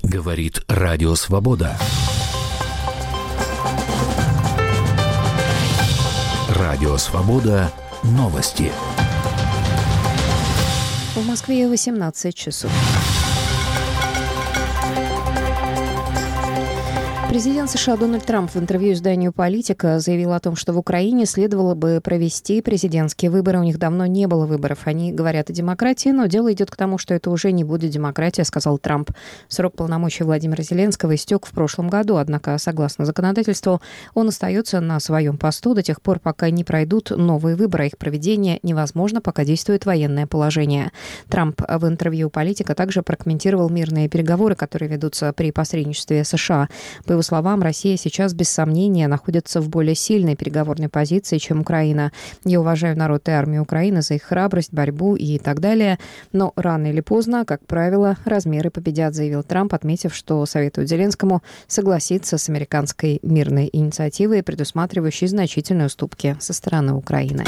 Говорит Радио Свобода. Радио Свобода. Новости. В Москве 18 часов. Президент США Дональд Трамп в интервью изданию «Политика» заявил о том, что в Украине следовало бы провести президентские выборы. У них давно не было выборов. Они говорят о демократии, но дело идет к тому, что это уже не будет демократия, сказал Трамп. Срок полномочий Владимира Зеленского истек в прошлом году, однако, согласно законодательству, он остается на своем посту до тех пор, пока не пройдут новые выборы. Их проведение невозможно, пока действует военное положение. Трамп в интервью «Политика» также прокомментировал мирные переговоры, которые ведутся при посредничестве США. По его словам, Россия сейчас без сомнения находится в более сильной переговорной позиции, чем Украина. Я уважаю народ и армию Украины за их храбрость, борьбу и так далее. Но рано или поздно, как правило, размеры победят, заявил Трамп, отметив, что советует Зеленскому согласиться с американской мирной инициативой, предусматривающей значительные уступки со стороны Украины.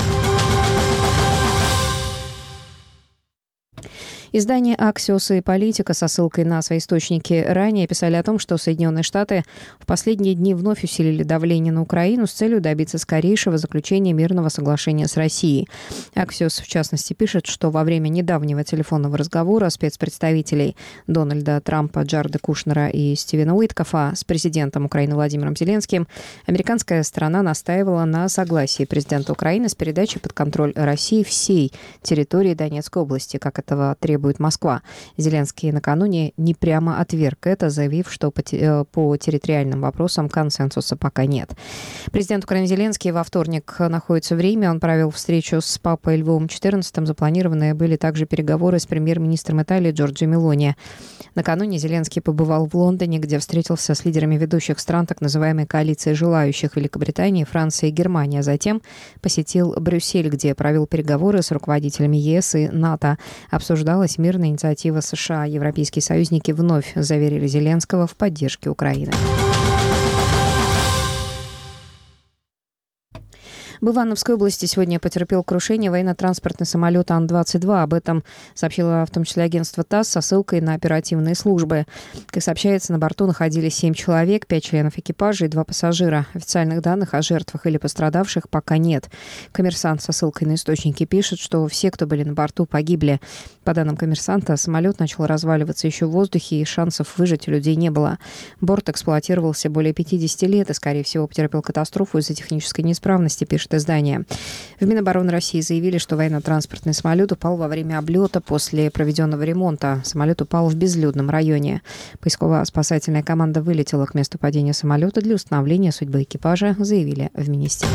Издания «Аксиос» и «Политика» со ссылкой на свои источники ранее писали о том, что Соединенные Штаты в последние дни вновь усилили давление на Украину с целью добиться скорейшего заключения мирного соглашения с Россией. «Аксиос», в частности, пишет, что во время недавнего телефонного разговора спецпредставителей Дональда Трампа, Джареда Кушнера и Стивена Уиткофа с президентом Украины Владимиром Зеленским американская сторона настаивала на согласии президента Украины с передачей под контроль России всей территории Донецкой области, как этого требует Москва. Зеленский накануне не прямо отверг это, заявив, что по территориальным вопросам консенсуса пока нет. Президент Украины Зеленский во вторник находится в Риме. Он провел встречу с папой Львом XIV. Запланированные были также переговоры с премьер-министром Италии Джорджио Мелони. Накануне Зеленский побывал в Лондоне, где встретился с лидерами ведущих стран так называемой коалиции желающих Великобритании, Франции и Германии. А затем посетил Брюссель, где провел переговоры с руководителями ЕС и НАТО. Обсуждалась мирная инициатива США. Европейские союзники вновь заверили Зеленского в поддержке Украины. В Ивановской области сегодня потерпел крушение военно-транспортный самолет Ан-22. Об этом сообщило в том числе агентство ТАСС со ссылкой на оперативные службы. Как сообщается, на борту находились 7 человек, 5 членов экипажа и 2 пассажира. Официальных данных о жертвах или пострадавших пока нет. «Коммерсант» со ссылкой на источники пишет, что все, кто были на борту, погибли. По данным «Коммерсанта», самолет начал разваливаться еще в воздухе, и шансов выжить у людей не было. Борт эксплуатировался более 50 лет и, скорее всего, потерпел катастрофу из-за технической неисправности, пишет издание. В Минобороны России заявили, что военно-транспортный самолет упал во время облета после проведенного ремонта. Самолет упал в безлюдном районе. Поисково-спасательная команда вылетела к месту падения самолета для установления судьбы экипажа, заявили в министерстве.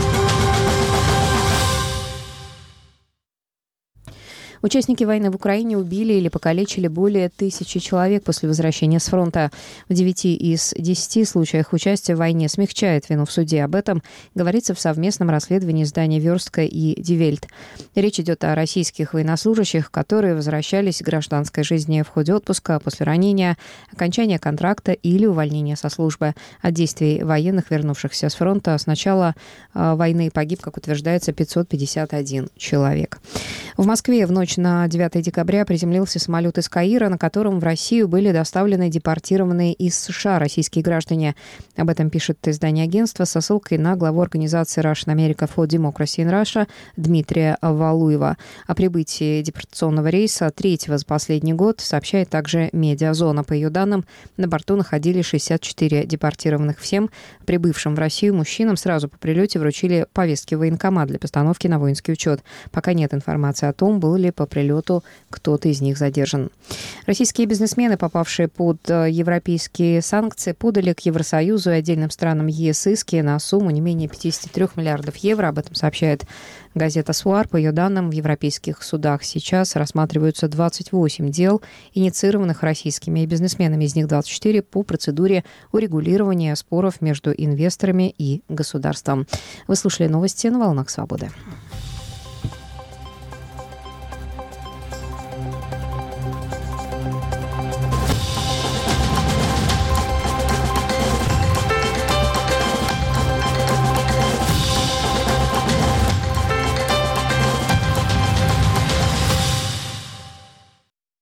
Участники войны в Украине убили или покалечили более 1000 человек после возвращения с фронта. В 9 из 10 случаях участие в войне смягчает вину в суде. Об этом говорится в совместном расследовании издания «Верстка» и «Die Welt». Речь идет о российских военнослужащих, которые возвращались к гражданской жизни в ходе отпуска, после ранения, окончания контракта или увольнения со службы. От действий военных, вернувшихся с фронта, с начала войны погиб, как утверждается, 551 человек. В Москве в ночь на 9 декабря приземлился самолет из Каира, на котором в Россию были доставлены депортированные из США российские граждане. Об этом пишет издание агентства со ссылкой на главу организации Russian America for Democracy in Russia Дмитрия Валуева. О прибытии депортационного рейса, третьего за последний год, сообщает также «Медиазона». По ее данным, на борту находились 64 депортированных. Всем прибывшим в Россию мужчинам сразу по прилете вручили повестки в военкомат для постановки на воинский учет. Пока нет информации о том, был ли по прилету кто-то из них задержан. Российские бизнесмены, попавшие под европейские санкции, подали к Евросоюзу и отдельным странам ЕС иски на сумму не менее 53 миллиардов евро. Об этом сообщает газета «Суар». По ее данным, в европейских судах сейчас рассматриваются 28 дел, инициированных российскими бизнесменами. Из них 24 по процедуре урегулирования споров между инвесторами и государством. Вы слушали новости на «Волнах Свободы».